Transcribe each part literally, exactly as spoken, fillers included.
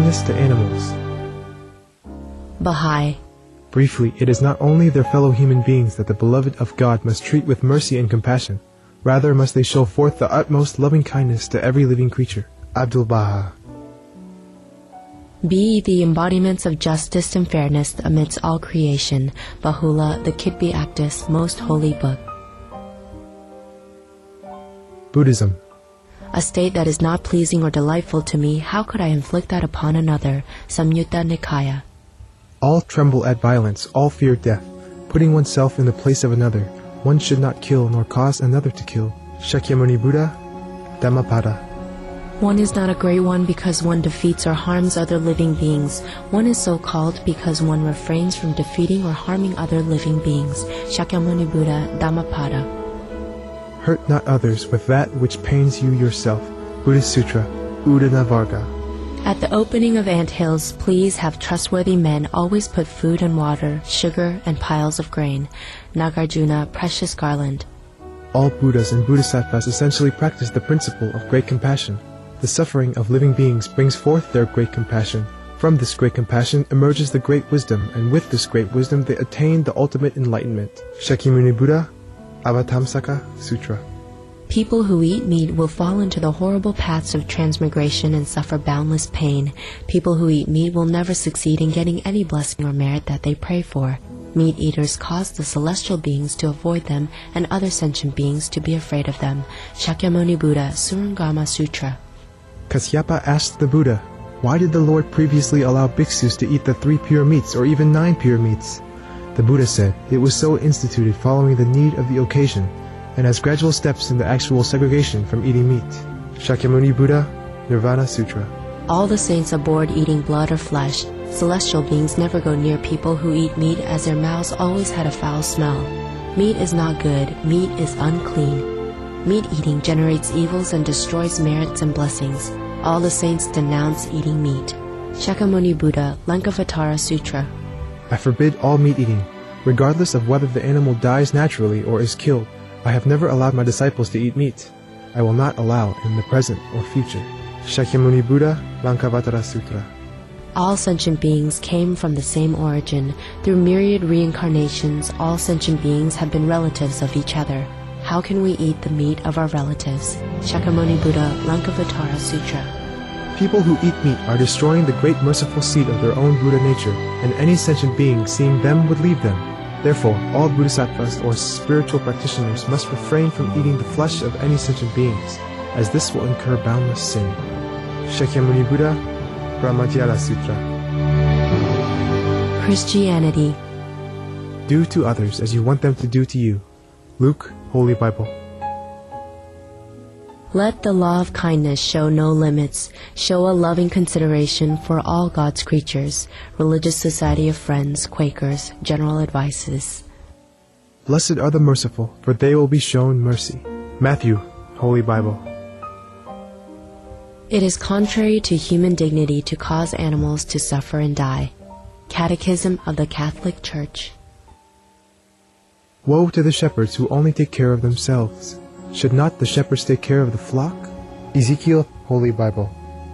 kindness to animals. Baha'i. Briefly, it is not only their fellow human beings that the beloved of God must treat with mercy and compassion. Rather must they show forth the utmost loving kindness to every living creature. Abdul Baha. Be the embodiments of justice and fairness amidst all creation. Baha'u'llah, the Kitbi Actus, Most Holy Book. Buddhism. A state that is not pleasing or delightful to me, how could I inflict that upon another? Samyutta Nikaya. All tremble at violence, all fear death. Putting oneself in the place of another, one should not kill nor cause another to kill. Shakyamuni Buddha, Dhammapada. One is not a great one because one defeats or harms other living beings. One is so called because one refrains from defeating or harming other living beings. Shakyamuni Buddha, Dhammapada. Hurt not others with that which pains you yourself. Buddhist Sutra, Udana Varga. At the opening of anthills, please have trustworthy men always put food and water, sugar, and piles of grain. Nagarjuna, Precious Garland. All Buddhas and Bodhisattvas essentially practice the principle of great compassion. The suffering of living beings brings forth their great compassion. From this great compassion emerges the great wisdom, and with this great wisdom they attain the ultimate enlightenment. Shakyamuni Buddha, Avatamsaka Sutra. People who eat meat will fall into the horrible paths of transmigration and suffer boundless pain. People who eat meat will never succeed in getting any blessing or merit that they pray for. Meat eaters cause the celestial beings to avoid them and other sentient beings to be afraid of them. Shakyamuni Buddha, Surangama Sutra. Kasyapa asked the Buddha, why did the Lord previously allow bhiksus to eat the three pure meats or even nine pure meats? The Buddha said, it was so instituted following the need of the occasion, and as gradual steps in the actual segregation from eating meat. Shakyamuni Buddha, Nirvana Sutra. All the saints abhorred eating blood or flesh. Celestial beings never go near people who eat meat, as their mouths always had a foul smell. Meat is not good, meat is unclean. Meat eating generates evils and destroys merits and blessings. All the saints denounce eating meat. Shakyamuni Buddha, Lankavatara Sutra. I forbid all meat eating, regardless of whether the animal dies naturally or is killed. I have never allowed my disciples to eat meat. I will not allow in the present or future. Shakyamuni Buddha, Lankavatara Sutra. All sentient beings came from the same origin. Through myriad reincarnations, all sentient beings have been relatives of each other. How can we eat the meat of our relatives? Shakyamuni Buddha, Lankavatara Sutra. People who eat meat are destroying the great merciful seed of their own Buddha nature, and any sentient being seeing them would leave them. Therefore, all Bodhisattvas or spiritual practitioners must refrain from eating the flesh of any sentient beings, as this will incur boundless sin. Shakyamuni Buddha, Brahmajala Sutra. Christianity. Do to others as you want them to do to you. Luke, Holy Bible. Let the law of kindness show no limits. Show a loving consideration for all God's creatures. Religious Society of Friends, Quakers, General Advices. Blessed are the merciful, for they will be shown mercy. Matthew, Holy Bible. It is contrary to human dignity to cause animals to suffer and die. Catechism of the Catholic Church. Woe to the shepherds who only take care of themselves. Should not the shepherds take care of the flock? Ezekiel, Holy Bible.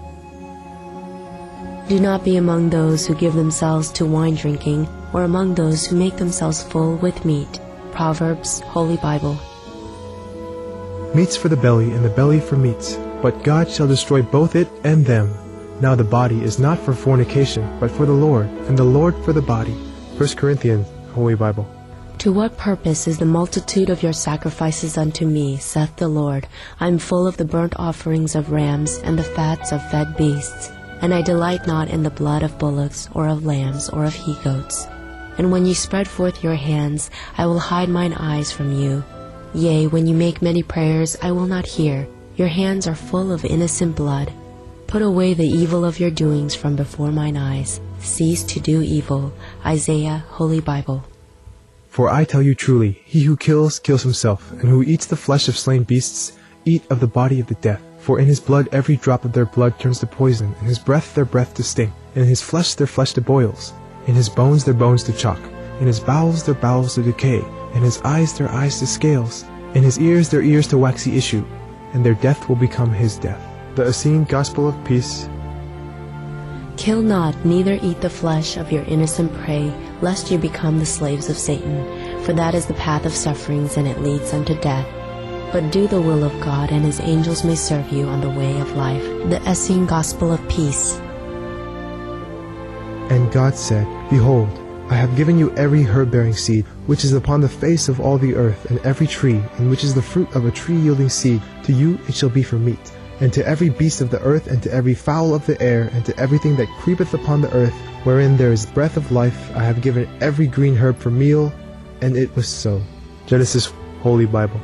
Do not be among those who give themselves to wine drinking, or among those who make themselves full with meat. Proverbs, Holy Bible. Meats for the belly, and the belly for meats, but God shall destroy both it and them. Now the body is not for fornication, but for the Lord, and the Lord for the body. First Corinthians, Holy Bible. To what purpose is the multitude of your sacrifices unto me, saith the Lord? I am full of the burnt offerings of rams, and the fats of fed beasts. And I delight not in the blood of bullocks, or of lambs, or of he-goats. And when ye spread forth your hands, I will hide mine eyes from you. Yea, when you make many prayers, I will not hear. Your hands are full of innocent blood. Put away the evil of your doings from before mine eyes. Cease to do evil. Isaiah, Holy Bible. For I tell you truly, he who kills, kills himself, and who eats the flesh of slain beasts, eat of the body of the death. For in his blood every drop of their blood turns to poison, in his breath their breath to stink, in his flesh their flesh to boils, in his bones their bones to chalk, in his bowels their bowels to decay, in his eyes their eyes to scales, in his ears their ears to waxy issue, and their death will become his death. The Essene Gospel of Peace. Kill not, neither eat the flesh of your innocent prey, lest you become the slaves of Satan. For that is the path of sufferings, and it leads unto death. But do the will of God, and his angels may serve you on the way of life. The Essene Gospel of Peace. And God said, Behold, I have given you every herb-bearing seed, which is upon the face of all the earth, and every tree, and which is the fruit of a tree yielding seed. To you it shall be for meat. And to every beast of the earth, and to every fowl of the air, and to everything that creepeth upon the earth, wherein there is breath of life, I have given every green herb for meal. And it was so. Genesis, Holy Bible.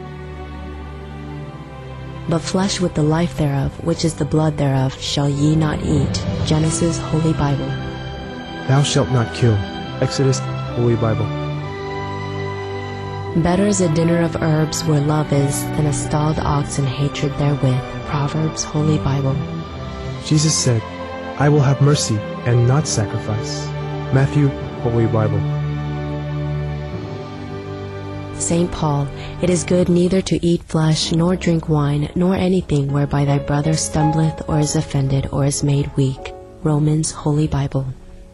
But flesh with the life thereof, which is the blood thereof, shall ye not eat. Genesis, Holy Bible. Thou shalt not kill. Exodus, Holy Bible. Better is a dinner of herbs where love is, than a stalled ox and hatred therewith. Proverbs, Holy Bible. Jesus said, I will have mercy and not sacrifice. Matthew, Holy Bible. Saint Paul, it is good neither to eat flesh, nor drink wine, nor anything whereby thy brother stumbleth, or is offended, or is made weak. Romans, Holy Bible.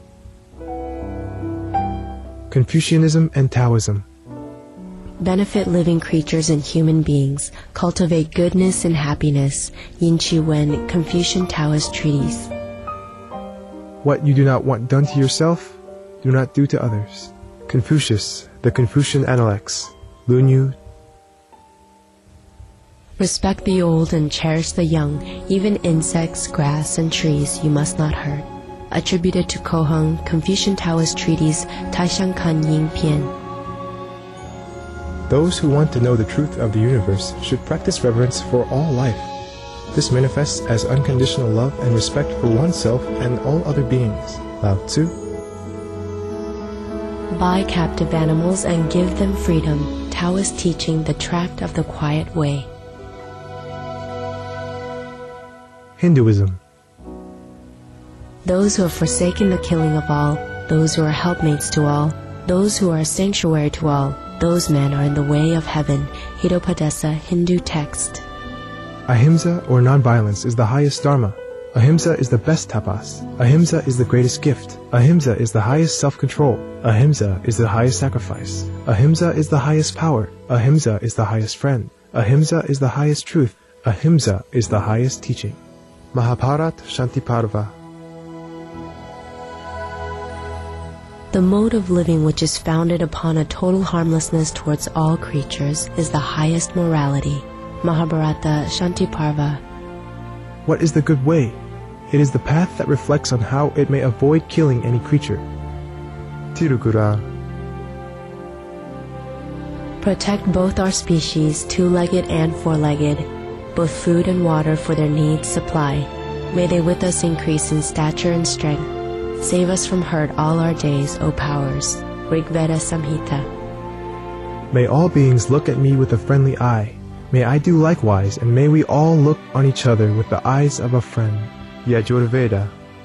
Confucianism and Taoism. Benefit living creatures and human beings. Cultivate goodness and happiness. Yin Chi Wen, Confucian Taoist Treatise. What you do not want done to yourself, do not do to others. Confucius, the Confucian Analects. Lunyu. Respect the old and cherish the young. Even insects, grass, and trees you must not hurt. Attributed to Kohong, Confucian Taoist Treatise, Taishan Kan Ying Pian. Those who want to know the truth of the universe should practice reverence for all life. This manifests as unconditional love and respect for oneself and all other beings. Lao Tzu. Buy captive animals and give them freedom. Taoist teaching, the tract of the quiet way. Hinduism. Those who have forsaken the killing of all, those who are helpmates to all, those who are a sanctuary to all, those men are in the way of heaven. Hitopadesa, Hindu text. Ahimsa or non-violence is the highest dharma. Ahimsa is the best tapas. Ahimsa is the greatest gift. Ahimsa is the highest self-control. Ahimsa is the highest sacrifice. Ahimsa is the highest power. Ahimsa is the highest friend. Ahimsa is the highest truth. Ahimsa is the highest teaching. Mahabharat Shanti Parva. The mode of living which is founded upon a total harmlessness towards all creatures is the highest morality. Mahabharata Shanti Parva. What is the good way? It is the path that reflects on how it may avoid killing any creature. Tirukura. Protect both our species, two-legged and four-legged, both food and water for their needs supply. May they with us increase in stature and strength. Save us from hurt all our days, O powers. Rigveda Samhita. May all beings look at me with a friendly eye. May I do likewise, and may we all look on each other with the eyes of a friend. Yajurveda.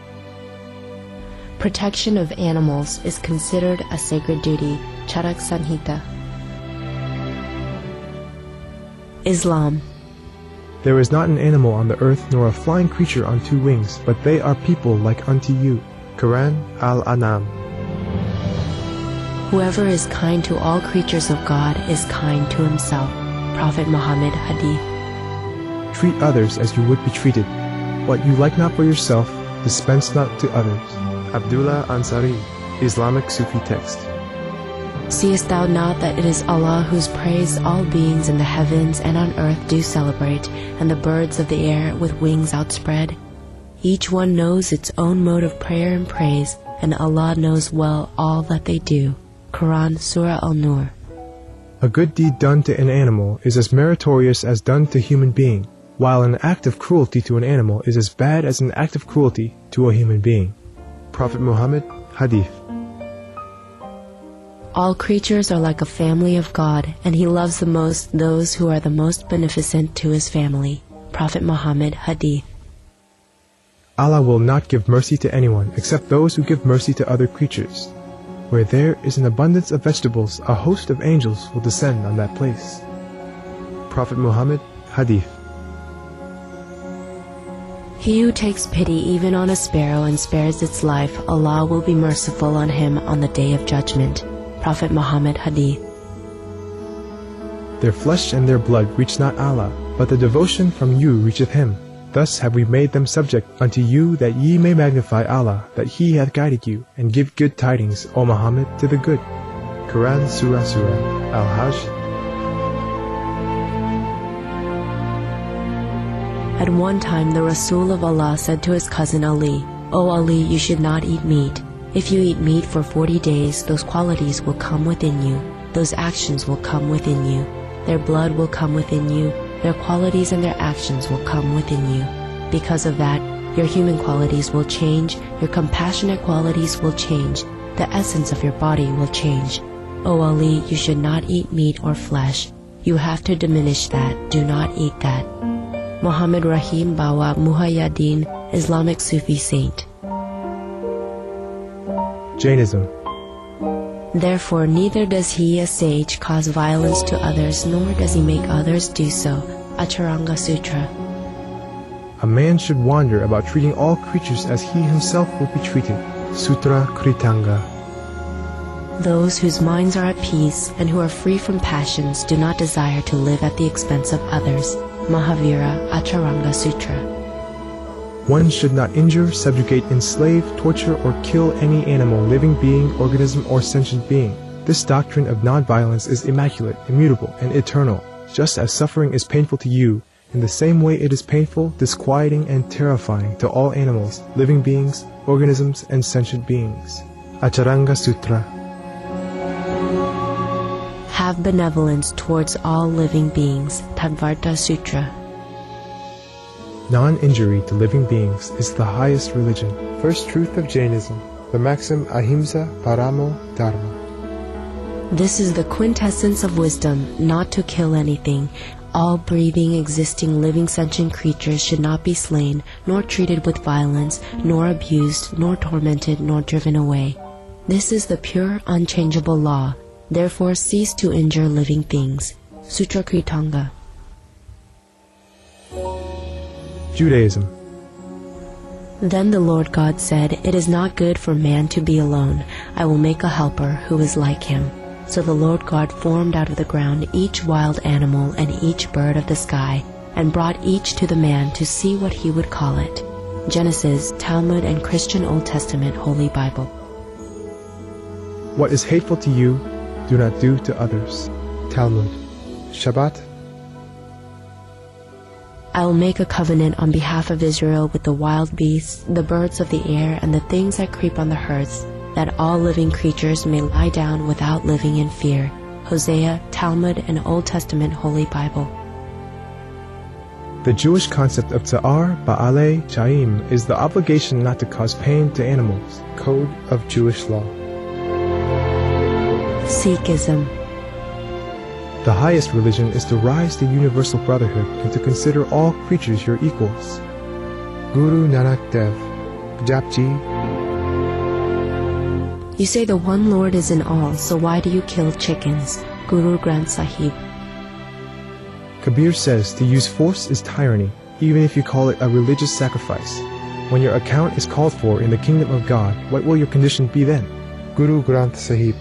Protection of animals is considered a sacred duty. Charak Samhita. Islam. There is not an animal on the earth nor a flying creature on two wings, but they are people like unto you. Quran Al-An'am. Whoever is kind to all creatures of God is kind to himself. Prophet Muhammad Hadith. Treat others as you would be treated. What you like not for yourself, dispense not to others. Abdullah Ansari, Islamic Sufi text. Seest thou not that it is Allah whose praise all beings in the heavens and on earth do celebrate, and the birds of the air with wings outspread? Each one knows its own mode of prayer and praise, and Allah knows well all that they do. Quran, Surah Al-Nur. A good deed done to an animal is as meritorious as done to a human being, while an act of cruelty to an animal is as bad as an act of cruelty to a human being. Prophet Muhammad Hadith. All creatures are like a family of God, and He loves the most those who are the most beneficent to His family. Prophet Muhammad Hadith. Allah will not give mercy to anyone except those who give mercy to other creatures. Where there is an abundance of vegetables, a host of angels will descend on that place. Prophet Muhammad Hadith. He who takes pity even on a sparrow and spares its life, Allah will be merciful on him on the day of judgment. Prophet Muhammad Hadith. Their flesh and their blood reach not Allah, but the devotion from you reacheth Him. Thus have we made them subject unto you, that ye may magnify Allah, that He hath guided you, and give good tidings, O Muhammad, to the good. Quran Surah Surah Al-Hajj. At one time the Rasul of Allah said to his cousin Ali, O Ali, you should not eat meat. If you eat meat for forty days, those qualities will come within you. Those actions will come within you. Their blood will come within you. Their qualities and their actions will come within you. Because of that, your human qualities will change. Your compassionate qualities will change. The essence of your body will change. O Ali, you should not eat meat or flesh. You have to diminish that. Do not eat that. Muhammad Rahim Bawa Muhayyaddin, Islamic Sufi saint. Jainism. Therefore neither does he, a sage, cause violence to others, nor does he make others do so. Acharanga Sutra. A man should wander about treating all creatures as he himself would be treated. Sutra Kritanga. Those whose minds are at peace and who are free from passions do not desire to live at the expense of others. Mahavira Acharanga Sutra. One should not injure, subjugate, enslave, torture, or kill any animal, living being, organism, or sentient being. This doctrine of non-violence is immaculate, immutable, and eternal. Just as suffering is painful to you, in the same way it is painful, disquieting, and terrifying to all animals, living beings, organisms, and sentient beings. Acharanga Sutra. Have benevolence towards all living beings. Tadvarta Sutra. Non-injury to living beings is the highest religion. First truth of Jainism, the maxim Ahimsa Paramo Dharma. This is the quintessence of wisdom, not to kill anything. All breathing, existing, living sentient creatures should not be slain, nor treated with violence, nor abused, nor tormented, nor driven away. This is the pure, unchangeable law. Therefore cease to injure living things. Sutra Kritanga. Judaism. Then the Lord God said, It is not good for man to be alone. I will make a helper who is like him. So the Lord God formed out of the ground each wild animal and each bird of the sky, and brought each to the man to see what he would call it. Genesis, Talmud, and Christian Old Testament Holy Bible. What is hateful to you, do not do to others. Talmud. Shabbat. I will make a covenant on behalf of Israel with the wild beasts, the birds of the air, and the things that creep on the hearths, that all living creatures may lie down without living in fear. Hosea, Talmud, and Old Testament Holy Bible. The Jewish concept of Tsar Ba'alei Chaim is the obligation not to cause pain to animals. Code of Jewish law. Sikhism. The highest religion is to rise to universal brotherhood and to consider all creatures your equals. Guru Nanak Dev. Japji. You say the one Lord is in all, so why do you kill chickens? Guru Granth Sahib. Kabir says to use force is tyranny, even if you call it a religious sacrifice. When your account is called for in the kingdom of God, what will your condition be then? Guru Granth Sahib.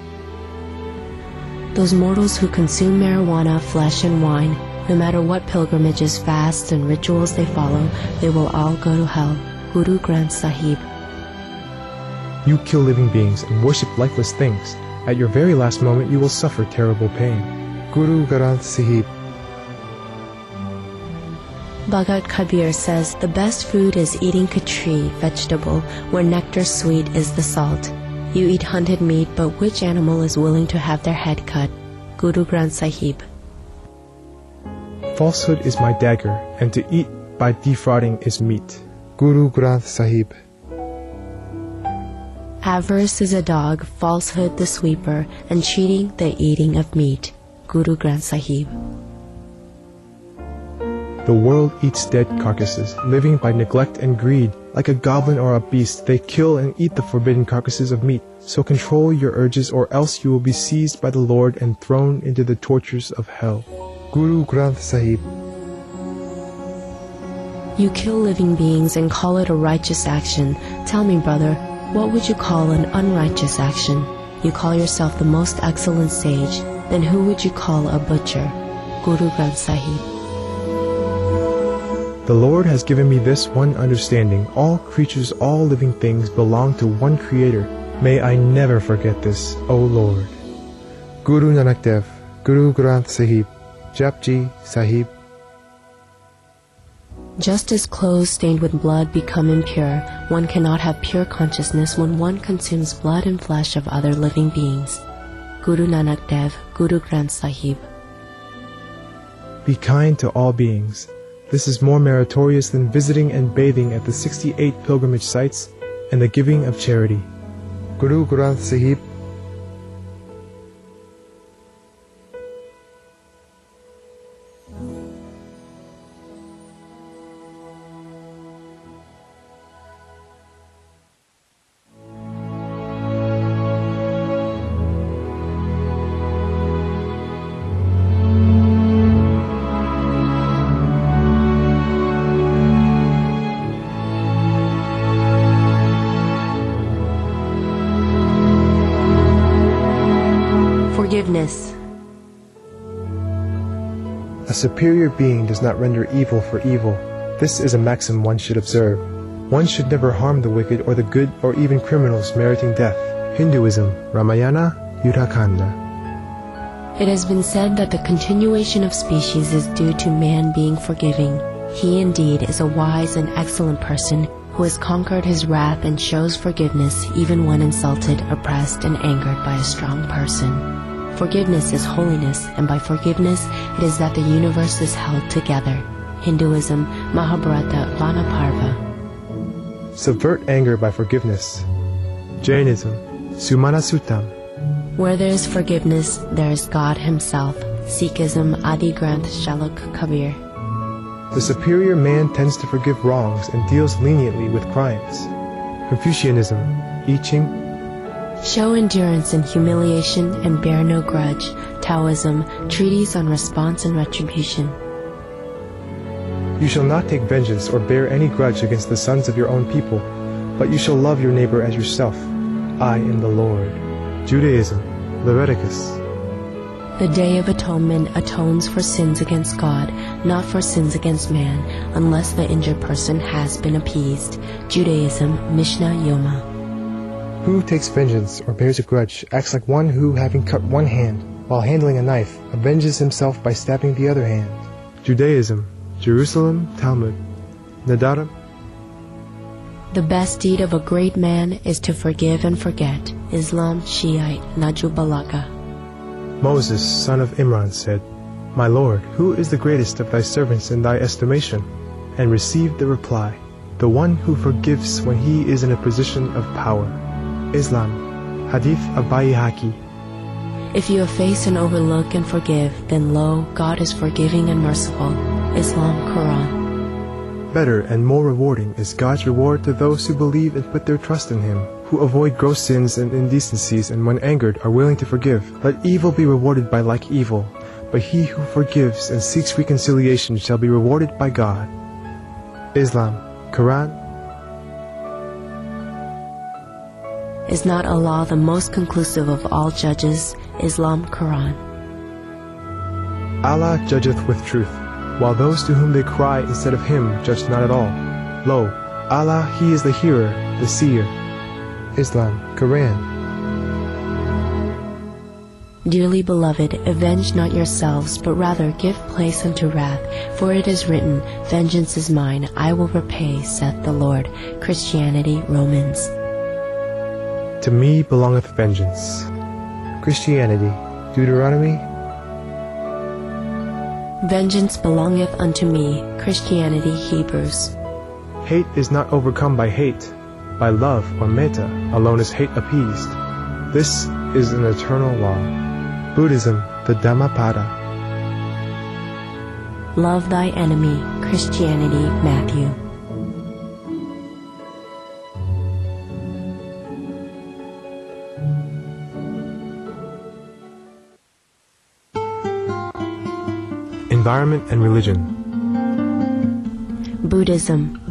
Those mortals who consume marijuana, flesh, and wine, no matter what pilgrimages, fasts, and rituals they follow, they will all go to hell. Guru Granth Sahib. You kill living beings and worship lifeless things. At your very last moment you will suffer terrible pain. Guru Granth Sahib. Bhagat Kabir says, the best food is eating khatri, vegetable, where nectar sweet is the salt. You eat hunted meat, but which animal is willing to have their head cut? Guru Granth Sahib. Falsehood is my dagger, and to eat by defrauding is meat. Guru Granth Sahib. Avarice is a dog, falsehood the sweeper, and cheating the eating of meat. Guru Granth Sahib. The world eats dead carcasses, living by neglect and greed. Like a goblin or a beast, they kill and eat the forbidden carcasses of meat. So control your urges, or else you will be seized by the Lord and thrown into the tortures of hell. Guru Granth Sahib. You kill living beings and call it a righteous action. Tell me, brother, what would you call an unrighteous action? You call yourself the most excellent sage, then who would you call a butcher? Guru Granth Sahib. The Lord has given me this one understanding. All creatures, all living things belong to one Creator. May I never forget this, O Lord. Guru Nanak Dev, Guru Granth Sahib, Japji Sahib. Just as clothes stained with blood become impure, one cannot have pure consciousness when one consumes blood and flesh of other living beings. Guru Nanak Dev, Guru Granth Sahib. Be kind to all beings. This is more meritorious than visiting and bathing at the sixty-eight pilgrimage sites and the giving of charity. Guru Granth Sahib. Forgiveness. A superior being does not render evil for evil. This is a maxim one should observe. One should never harm the wicked or the good or even criminals meriting death. Hinduism, Ramayana, Yuddhakanda. It has been said that the continuation of species is due to man being forgiving. He indeed is a wise and excellent person who has conquered his wrath and shows forgiveness even when insulted, oppressed, and angered by a strong person. Forgiveness is holiness, and by forgiveness it is that the universe is held together. Hinduism, Mahabharata Vanaparva. Subvert anger by forgiveness. Jainism, Sumana Suttam. Where there is forgiveness, there is God Himself. Sikhism, Adi Granth Shalok Kabir. The superior man tends to forgive wrongs and deals leniently with crimes. Confucianism, I Ching. Show endurance in humiliation and bear no grudge. Taoism, Treatise on Response and Retribution. You shall not take vengeance or bear any grudge against the sons of your own people, but you shall love your neighbor as yourself. I am the Lord. Judaism, Leviticus. The Day of Atonement atones for sins against God, not for sins against man, unless the injured person has been appeased. Judaism, Mishnah Yoma. Who takes vengeance or bears a grudge acts like one who, having cut one hand while handling a knife, avenges himself by stabbing the other hand. Judaism, Jerusalem, Talmud. Nadaram. The best deed of a great man is to forgive and forget. Islam, Shiite, Najib Balagha. Moses, son of Imran, said, My Lord, who is the greatest of thy servants in thy estimation? And received the reply, the one who forgives when he is in a position of power. Islam, Hadith of Bayhaqi. If you efface and overlook and forgive, then lo, God is forgiving and merciful. Islam, Quran. Better and more rewarding is God's reward to those who believe and put their trust in Him, who avoid gross sins and indecencies and when angered are willing to forgive. Let evil be rewarded by like evil, but he who forgives and seeks reconciliation shall be rewarded by God. Islam, Quran. Is not Allah the most conclusive of all judges? Islam, Quran. Allah judgeth with truth, while those to whom they cry instead of Him judge not at all. Lo, Allah, He is the hearer, the seer. Islam, Quran. Dearly beloved, avenge not yourselves, but rather give place unto wrath, for it is written, Vengeance is mine, I will repay, saith the Lord. Christianity, Romans. To me belongeth vengeance. Christianity, Deuteronomy. Vengeance belongeth unto me. Christianity, Hebrews. Hate is not overcome by hate. By love or metta alone is hate appeased. This is an eternal law. Buddhism, the Dhammapada. Love thy enemy. Christianity, Matthew. Environment and religion. Buddhism.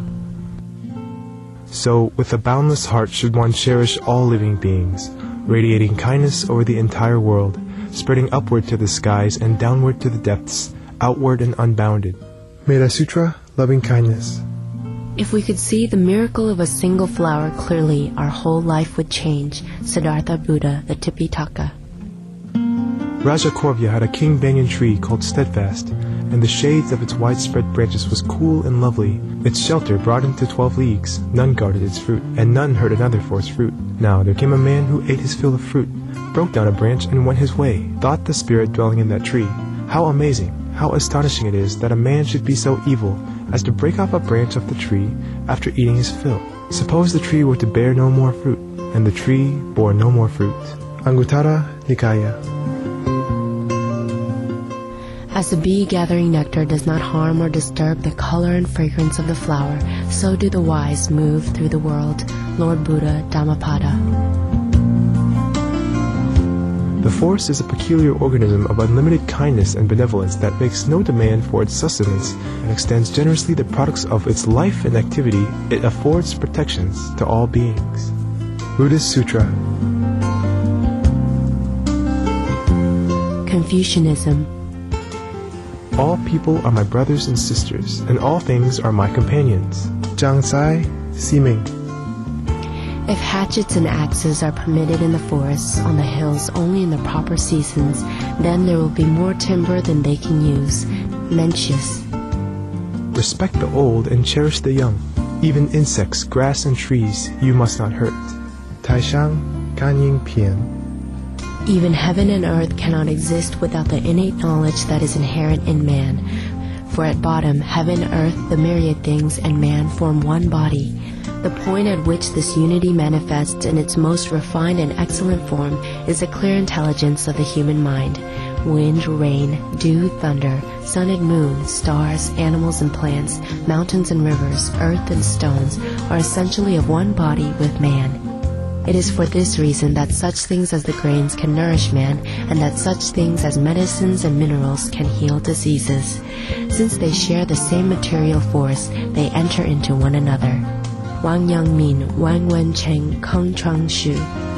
So, with a boundless heart should one cherish all living beings, radiating kindness over the entire world, spreading upward to the skies and downward to the depths, outward and unbounded. Metta Sutra, loving kindness. If we could see the miracle of a single flower clearly, our whole life would change. Siddhartha Buddha, the Tipitaka. Raja Korvya had a king banyan tree called Steadfast, and the shades of its widespread branches was cool and lovely. Its shelter broadened to twelve leagues. None guarded its fruit, and none hurt another for its fruit. Now there came a man who ate his fill of fruit, broke down a branch and went his way. Thought the spirit dwelling in that tree, how amazing, how astonishing it is that a man should be so evil as to break off a branch of the tree after eating his fill. Suppose the tree were to bear no more fruit, and the tree bore no more fruit. Anguttara Nikaya. As the bee gathering nectar does not harm or disturb the color and fragrance of the flower, so do the wise move through the world. Lord Buddha, Dhammapada. The forest is a peculiar organism of unlimited kindness and benevolence that makes no demand for its sustenance and extends generously the products of its life and activity. It affords protections to all beings. Buddhist Sutra. Confucianism. All people are my brothers and sisters, and all things are my companions. Zhang Sai, Ximing. If hatchets and axes are permitted in the forests, on the hills only in the proper seasons, then there will be more timber than they can use. Mencius. Respect the old and cherish the young. Even insects, grass, and trees you must not hurt. Taishang, Kanying Pian. Even heaven and earth cannot exist without the innate knowledge that is inherent in man. For at bottom, heaven, earth, the myriad things, and man form one body. The point at which this unity manifests in its most refined and excellent form is the clear intelligence of the human mind. Wind, rain, dew, thunder, sun and moon, stars, animals and plants, mountains and rivers, earth and stones are essentially of one body with man. It is for this reason that such things as the grains can nourish man, and that such things as medicines and minerals can heal diseases. Since they share the same material force, they enter into one another. Wang Yangmin, Wang Wencheng, Keng Chuang Shu.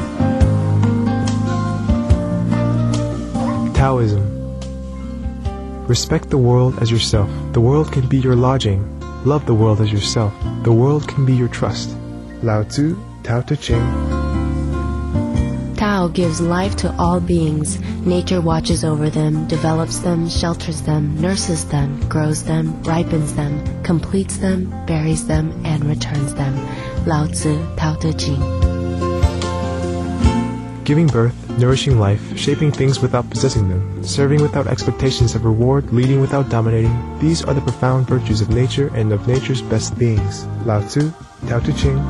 Taoism. Respect the world as yourself. The world can be your lodging. Love the world as yourself. The world can be your trust. Lao Tzu, Tao Te Ching. Tao gives life to all beings. Nature watches over them, develops them, shelters them, nurses them, grows them, ripens them, completes them, buries them, and returns them. Lao Tzu, Tao Te Ching. Giving birth, nourishing life, shaping things without possessing them, serving without expectations of reward, leading without dominating, these are the profound virtues of nature and of nature's best beings. Lao Tzu, Tao Te Ching.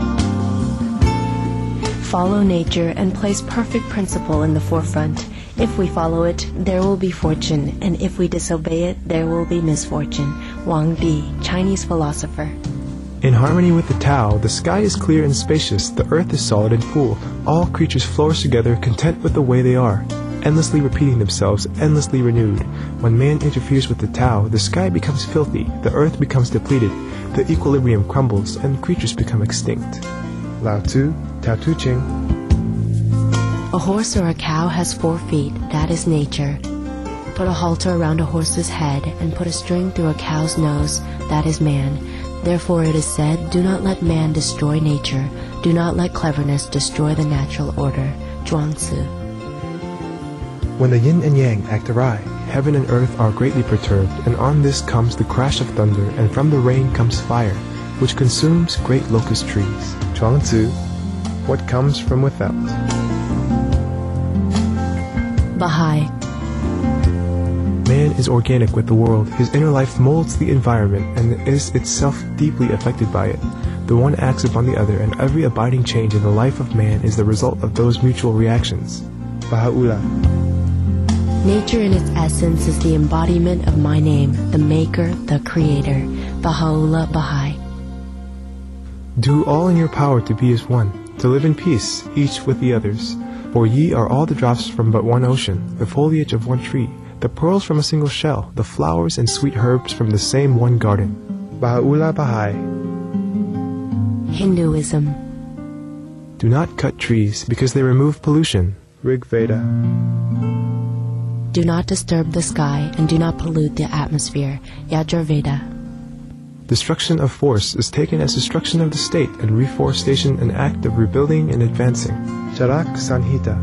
Follow nature and place perfect principle in the forefront. If we follow it, there will be fortune, and if we disobey it, there will be misfortune. Wang Bi, Chinese philosopher. In harmony with the Tao, the sky is clear and spacious, the earth is solid and cool. All creatures flourish together, content with the way they are, endlessly repeating themselves, endlessly renewed. When man interferes with the Tao, the sky becomes filthy, the earth becomes depleted, the equilibrium crumbles, and creatures become extinct. Lao Tzu, Tao Te Ching. A horse or a cow has four feet, that is nature. Put a halter around a horse's head and put a string through a cow's nose, that is man. Therefore it is said, do not let man destroy nature, do not let cleverness destroy the natural order. Zhuangzi. When the yin and yang act awry, heaven and earth are greatly perturbed, and on this comes the crash of thunder, and from the rain comes fire, which consumes great locust trees. Zhuangzi, what comes from without. Baha'i. Man is organic with the world. His inner life molds the environment and is itself deeply affected by it. The one acts upon the other, and every abiding change in the life of man is the result of those mutual reactions. Baha'u'llah. Nature in its essence is the embodiment of my name, the Maker, the Creator. Baha'u'llah Baha'i. Do all in your power to be as one, to live in peace, each with the others. For ye are all the drops from but one ocean, the foliage of one tree, the pearls from a single shell, the flowers and sweet herbs from the same one garden. Baha'u'llah Baha'i. Hinduism. Do not cut trees because they remove pollution. Rig Veda. Do not disturb the sky and do not pollute the atmosphere. Yajurveda. Destruction of forest is taken as destruction of the state, and reforestation an act of rebuilding and advancing. Charak Sanhita.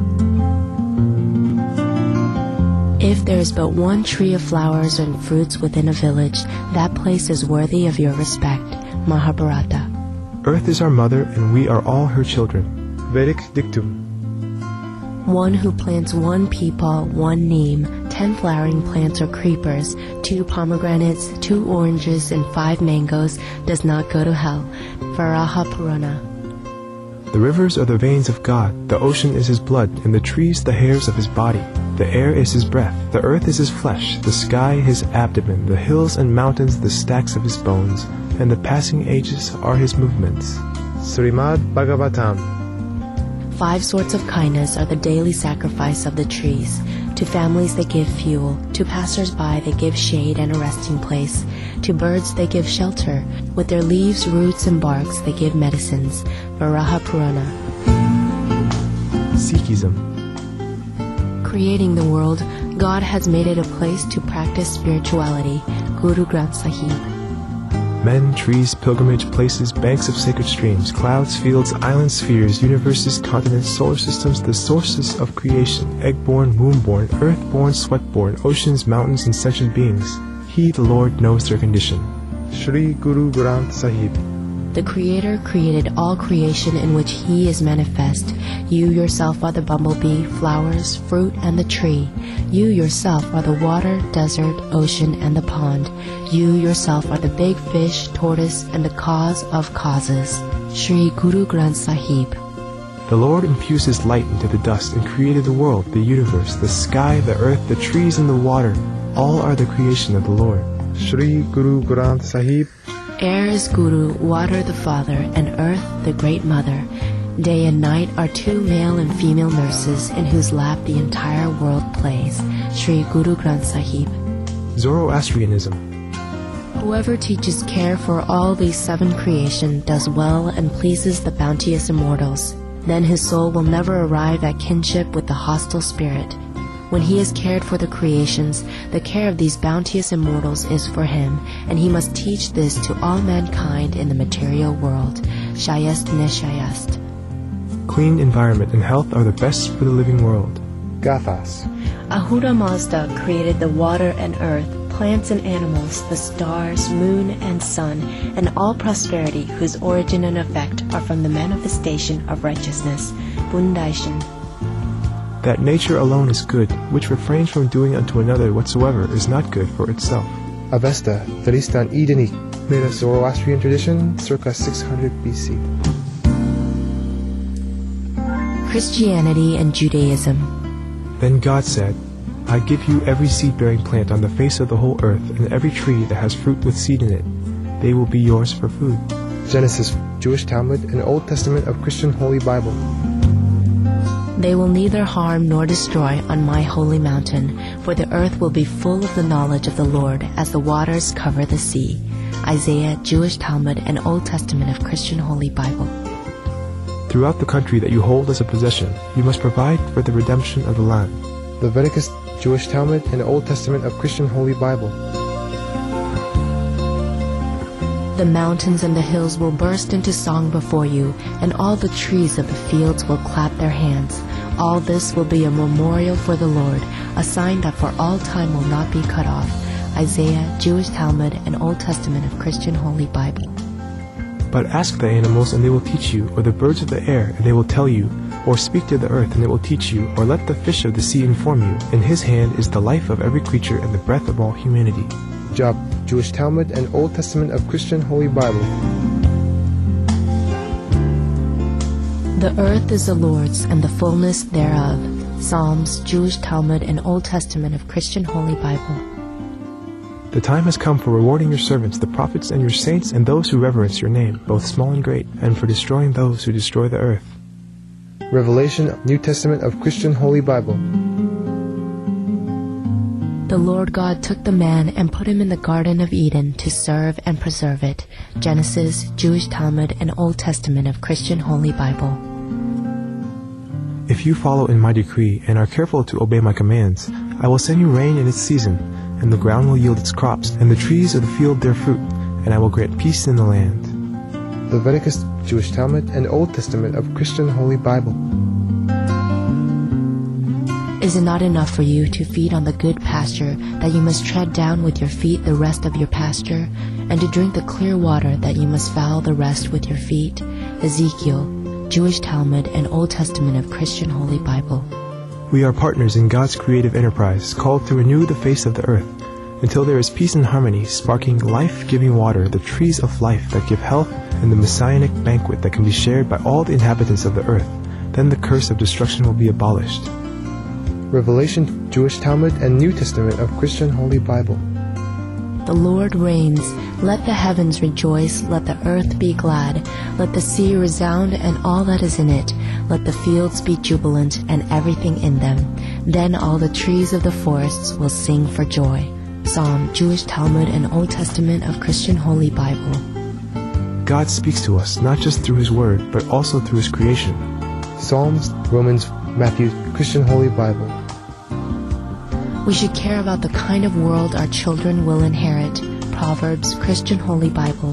If there is but one tree of flowers and fruits within a village, that place is worthy of your respect. Mahabharata. Earth is our mother, and we are all her children. Vedic Dictum. One who plants one peepal, one neem, ten flowering plants or creepers, two pomegranates, two oranges, and five mangoes does not go to hell. Varaha Purana. The rivers are the veins of God, the ocean is his blood, and the trees the hairs of his body. The air is his breath, the earth is his flesh, the sky his abdomen, the hills and mountains the stacks of his bones, and the passing ages are his movements. Srimad Bhagavatam. Five sorts of kindness are the daily sacrifice of the trees. To families they give fuel, to passers-by they give shade and a resting place, to birds they give shelter, with their leaves, roots, and barks they give medicines. Varaha Purana. Sikhism. Creating the world, God has made it a place to practice spirituality. Guru Granth Sahib. Men, trees, pilgrimage places, banks of sacred streams, clouds, fields, islands, spheres, universes, continents, solar systems, the sources of creation, egg-born, womb-born, earth-born, sweat-born, oceans, mountains, and sentient beings. He, the Lord, knows their condition. Shri Guru Granth Sahib. The Creator created all creation in which He is manifest. You yourself are the bumblebee, flowers, fruit, and the tree. You yourself are the water, desert, ocean, and the pond. You yourself are the big fish, tortoise, and the cause of causes. Shri Guru Granth Sahib. The Lord infused His light into the dust and created the world, the universe, the sky, the earth, the trees, and the water. All are the creation of the Lord. Shri Guru Granth Sahib. Air is Guru, water the Father, and earth the Great Mother. Day and night are two male and female nurses in whose lap the entire world plays. Shri Guru Granth Sahib. Zoroastrianism. Whoever teaches care for all these seven creation does well and pleases the bounteous immortals. Then his soul will never arrive at kinship with the hostile spirit. When he has cared for the creations, the care of these bounteous immortals is for him, and he must teach this to all mankind in the material world. Shayast Nishayast. Clean environment and health are the best for the living world. Gathas. Ahura Mazda created the water and earth, plants and animals, the stars, moon, and sun, and all prosperity whose origin and effect are from the manifestation of righteousness. Bundaishan. That nature alone is good, which refrains from doing unto another whatsoever is not good for itself. Avesta, Tristan Edenic, made of Zoroastrian tradition, circa six hundred B C. Christianity and Judaism. Then God said, I give you every seed-bearing plant on the face of the whole earth, and every tree that has fruit with seed in it. They will be yours for food. Genesis, Jewish Talmud, and Old Testament of Christian Holy Bible. They will neither harm nor destroy on my holy mountain, for the earth will be full of the knowledge of the Lord as the waters cover the sea. Isaiah, Jewish Talmud, and Old Testament of Christian Holy Bible. Throughout the country that you hold as a possession, you must provide for the redemption of the land. Leviticus, Jewish Talmud, and Old Testament of Christian Holy Bible. The mountains and the hills will burst into song before you, and all the trees of the fields will clap their hands. All this will be a memorial for the Lord, a sign that for all time will not be cut off. Isaiah, Jewish Talmud, and Old Testament of Christian Holy Bible. But ask the animals, and they will teach you, or the birds of the air, and they will tell you, or speak to the earth, and it will teach you, or let the fish of the sea inform you. In His hand is the life of every creature and the breath of all humanity. Job, Jewish Talmud, and Old Testament of Christian Holy Bible. The earth is the Lord's, and the fullness thereof. Psalms, Jewish Talmud, and Old Testament of Christian Holy Bible. The time has come for rewarding your servants, the prophets and your saints, and those who reverence your name, both small and great, and for destroying those who destroy the earth. Revelation, New Testament of Christian Holy Bible. The Lord God took the man and put him in the Garden of Eden to serve and preserve it. Genesis, Jewish Talmud, and Old Testament of Christian Holy Bible. If you follow in my decree and are careful to obey my commands, I will send you rain in its season, and the ground will yield its crops, and the trees of the field their fruit, and I will grant peace in the land. Leviticus, Jewish Talmud, and Old Testament of Christian Holy Bible. Is it not enough for you to feed on the good pasture, that you must tread down with your feet the rest of your pasture, and to drink the clear water, that you must foul the rest with your feet? Ezekiel, Jewish Talmud, and Old Testament of Christian Holy Bible. We are partners in God's creative enterprise, called to renew the face of the earth, until there is peace and harmony, sparking life-giving water, the trees of life that give health, and the messianic banquet that can be shared by all the inhabitants of the earth. Then the curse of destruction will be abolished. Revelation, Jewish Talmud, and New Testament of Christian Holy Bible. The Lord reigns. Let the heavens rejoice, let the earth be glad. Let the sea resound and all that is in it. Let the fields be jubilant and everything in them. Then all the trees of the forests will sing for joy. Psalm, Jewish Talmud, and Old Testament of Christian Holy Bible. God speaks to us not just through His Word, but also through His creation. Psalms, Romans, Matthew, Christian Holy Bible. We should care about the kind of world our children will inherit. Proverbs, Christian Holy Bible.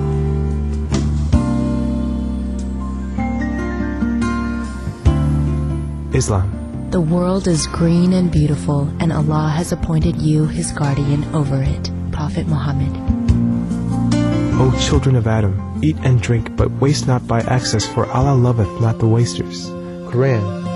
Islam. The world is green and beautiful, and Allah has appointed you His guardian over it. Prophet Muhammad. O children of Adam, eat and drink, but waste not by excess, for Allah loveth not the wasters. Quran.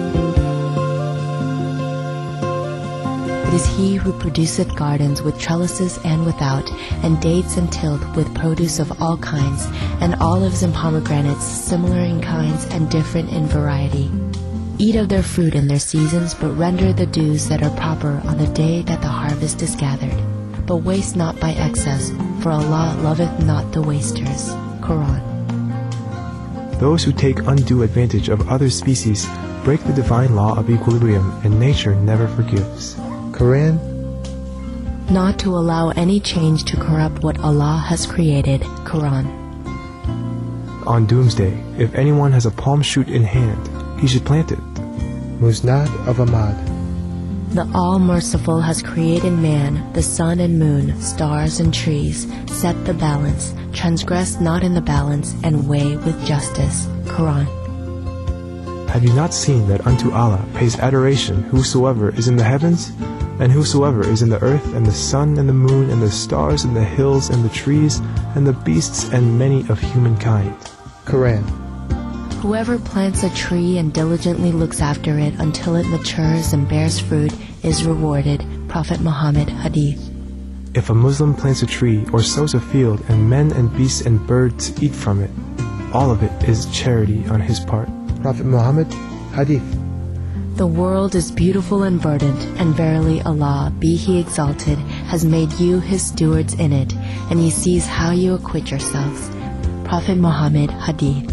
It is He who produceth gardens with trellises and without, and dates and tilth with produce of all kinds, and olives and pomegranates, similar in kinds and different in variety. Eat of their fruit in their seasons, but render the dues that are proper on the day that the harvest is gathered. But waste not by excess, for Allah loveth not the wasters. Quran. Those who take undue advantage of other species break the divine law of equilibrium, and nature never forgives. Quran. Not to allow any change to corrupt what Allah has created. Quran. On doomsday, if anyone has a palm shoot in hand, he should plant it. Musnad of Ahmad. The All-Merciful has created man, the sun and moon, stars and trees. Set the balance, transgress not in the balance, and weigh with justice. Quran. Have you not seen that unto Allah pays adoration whosoever is in the heavens, and whosoever is in the earth, and the sun and the moon, and the stars and the hills and the trees, and the beasts and many of humankind? Quran. Whoever plants a tree and diligently looks after it until it matures and bears fruit is rewarded. Prophet Muhammad. Hadith. If a Muslim plants a tree or sows a field, and men and beasts and birds eat from it, all of it is charity on his part. Prophet Muhammad. Hadith. The world is beautiful and verdant, and verily Allah, be He exalted, has made you His stewards in it, and He sees how you acquit yourselves. Prophet Muhammad. Hadith.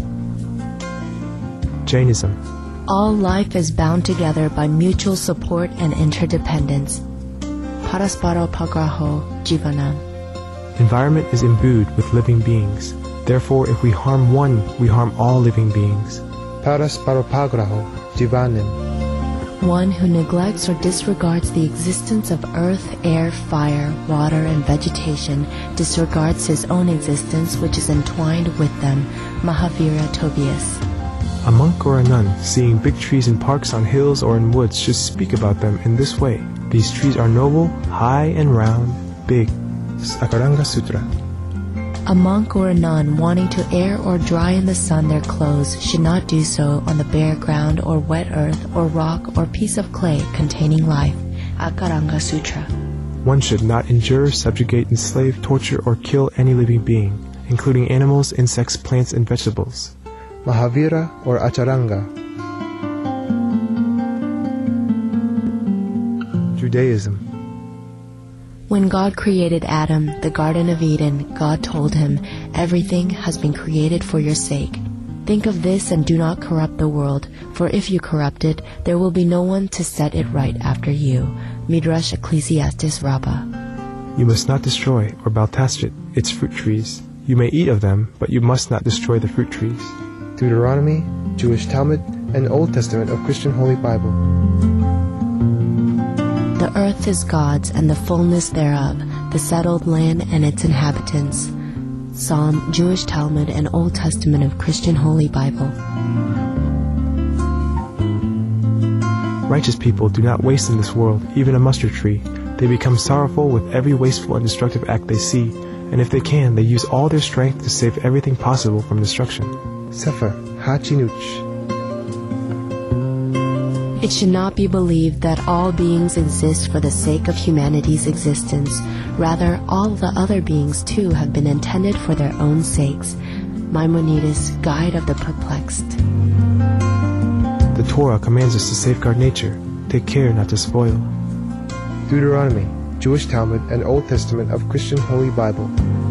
Jainism. All life is bound together by mutual support and interdependence. Parasparo pagraho jivanam. Environment is imbued with living beings. Therefore, if we harm one, we harm all living beings. Parasparo pagraho jivanam. One who neglects or disregards the existence of earth, air, fire, water, and vegetation disregards his own existence, which is entwined with them. Mahavira Tobias. A monk or a nun, seeing big trees in parks, on hills, or in woods, should speak about them in this way. These trees are noble, high and round, big. Sakaranga Sutra. A monk or a nun wanting to air or dry in the sun their clothes should not do so on the bare ground or wet earth or rock or piece of clay containing life. Akaranga Sutra. One should not injure, subjugate, enslave, torture, or kill any living being, including animals, insects, plants, and vegetables. Mahavira or Acharanga. Judaism. When God created Adam, the Garden of Eden, God told him, "Everything has been created for your sake. Think of this and do not corrupt the world, for if you corrupt it, there will be no one to set it right after you." Midrash Ecclesiastes Rabbah. You must not destroy or baltashet its fruit trees. You may eat of them, but you must not destroy the fruit trees. Deuteronomy, Jewish Talmud, and Old Testament of Christian Holy Bible. The earth is God's and the fullness thereof, the settled land and its inhabitants. Psalm, Jewish Talmud, and Old Testament of Christian Holy Bible. Righteous people do not waste in this world, even a mustard tree. They become sorrowful with every wasteful and destructive act they see, and if they can, they use all their strength to save everything possible from destruction. Sefer HaChinuch. It should not be believed that all beings exist for the sake of humanity's existence. Rather, all the other beings too have been intended for their own sakes. Maimonides, Guide of the Perplexed. The Torah commands us to safeguard nature. Take care not to spoil. Deuteronomy, Jewish Talmud, and Old Testament of Christian Holy Bible.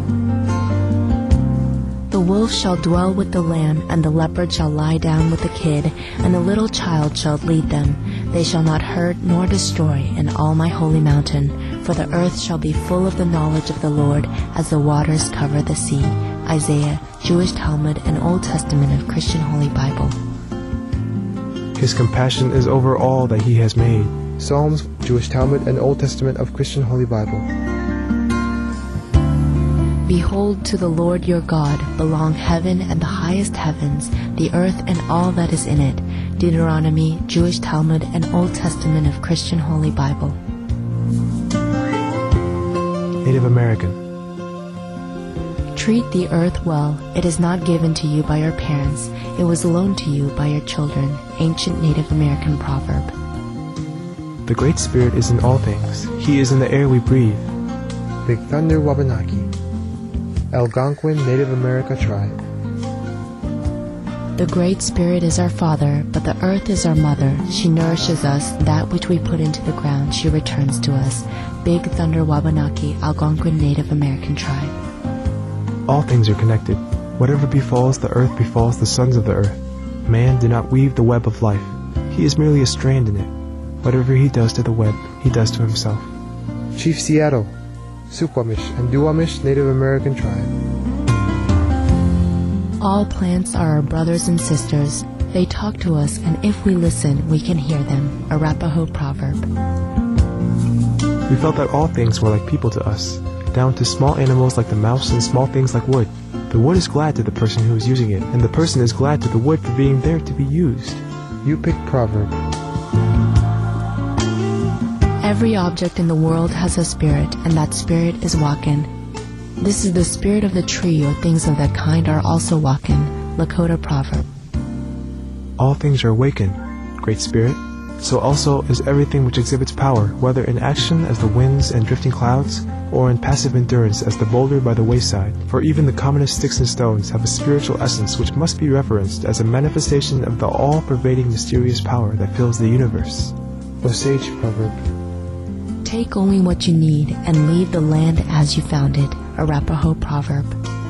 The wolf shall dwell with the lamb, and the leopard shall lie down with the kid, and the little child shall lead them. They shall not hurt nor destroy in all my holy mountain, for the earth shall be full of the knowledge of the Lord, as the waters cover the sea. Isaiah, Jewish Talmud, and Old Testament of Christian Holy Bible. His compassion is over all that he has made. Psalms, Jewish Talmud, and Old Testament of Christian Holy Bible. Behold, to the Lord your God belong heaven and the highest heavens, the earth and all that is in it. Deuteronomy, Jewish Talmud, and Old Testament of Christian Holy Bible. Native American. Treat the earth well. It is not given to you by your parents. It was loaned to you by your children. Ancient Native American proverb. The Great Spirit is in all things. He is in the air we breathe. Big Thunder Wabanaki. Algonquin Native America Tribe. The Great Spirit is our Father, but the earth is our mother. She nourishes us. That which we put into the ground, she returns to us. Big Thunder Wabanaki, Algonquin Native American Tribe. All things are connected. Whatever befalls the earth befalls the sons of the earth. Man did not weave the web of life. He is merely a strand in it. Whatever he does to the web, he does to himself. Chief Seattle, Suquamish and Duwamish Native American Tribe. All plants are our brothers and sisters. They talk to us, and if we listen, we can hear them. Arapaho proverb. We felt that all things were like people to us, down to small animals like the mouse and small things like wood. The wood is glad to the person who is using it, and the person is glad to the wood for being there to be used. Yupik proverb. Every object in the world has a spirit, and that spirit is Wakin. This is the spirit of the tree, or things of that kind are also Wakin. Lakota proverb. All things are awakened, Great Spirit. So also is everything which exhibits power, whether in action as the winds and drifting clouds, or in passive endurance as the boulder by the wayside. For even the commonest sticks and stones have a spiritual essence which must be reverenced as a manifestation of the all-pervading mysterious power that fills the universe. Osage proverb. Take only what you need and leave the land as you found it. Arapaho proverb.